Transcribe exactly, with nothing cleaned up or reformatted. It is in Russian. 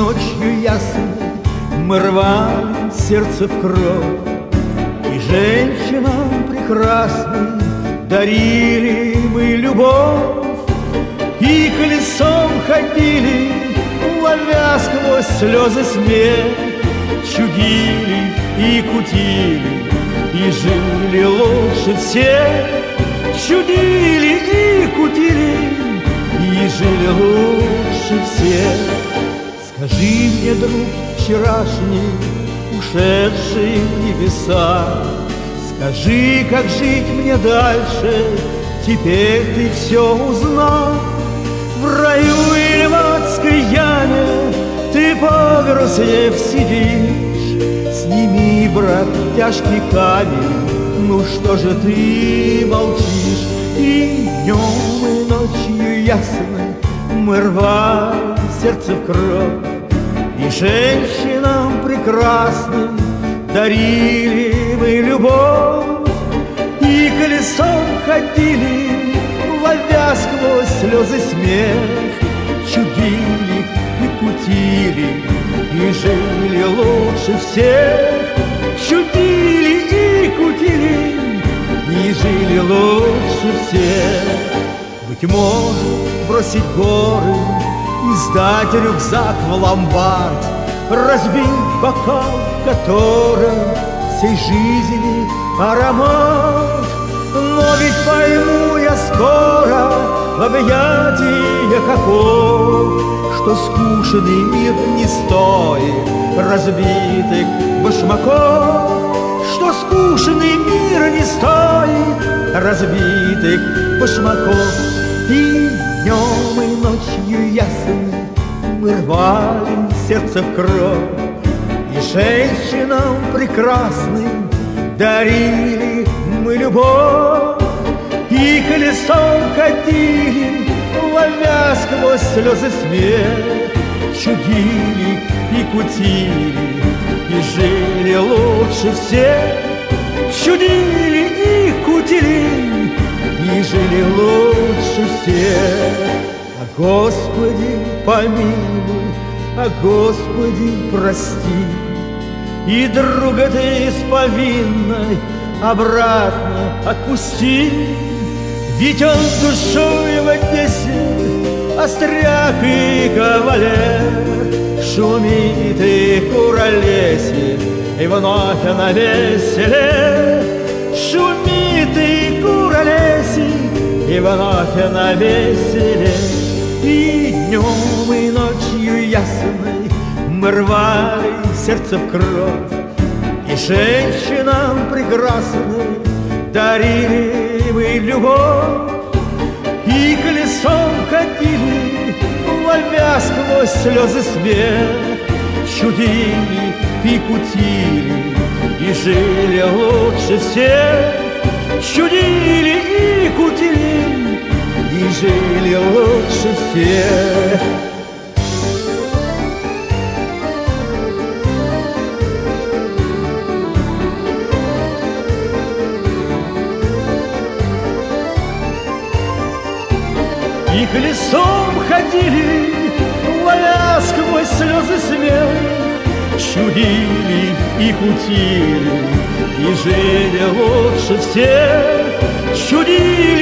ночью ясной мы рвали сердце в кровь, и женщинам прекрасным дарили мы любовь, и колесом ходили, ловя сквозь слезы смех, чудили и кутили, и жили лучше всех. Чудили и кутили, и жили лучше всех. Скажи мне, друг вчерашний, ушедший в небеса, скажи, как жить мне дальше, теперь ты все узнал. В раю или в адской яме ты погрузев сидишь. Сними, брат, тяжкий камень, ну что же ты молчишь? И днем, и ночью ясной мы рвали сердце в кровь, и женщинам прекрасным дарили мы любовь, и колесом ходили, ловя сквозь слезы смех, чудили и кутили, и жили лучше всех. Чудили и кутили, и жили лучше всех. Быть может, бросить горы и сдать рюкзак в ломбард, разбить бокал, в котором всей жизни аромат. Но ведь пойму я скоро в объятия каков, что скучный мир не стоит разбитых башмаков, что скучный мир не стоит разбитых башмаков. И днем, и ночью ясной мы рвали сердце в кровь, и женщинам прекрасным дарили мы любовь, и колесом ходили, ловя сквозь слезы смех, чудили и кутили, и жили лучше всех. Чудили и кутили, и жили лучше всех. А Господи помилуй, а Господи прости, и друга ты с повинной обратно отпусти. Ведь он душой в Одессе остряк и кавалер, шумит и куролесит, и вновь на веселе. Шумит и куролесит, и вновь на веселе. И днем, и ночью ясной мы рвали сердце в кровь, и женщинам прекрасным дарили мы любовь, и колесом ходили, ловя сквозь слезы смех, чудили и кутили, и жили лучше всех. Чудили и кутили, и жили лучше всех. И колесом ходили, ловя сквозь слезы смех, чудили и кутили, и жили лучше всех. Чудили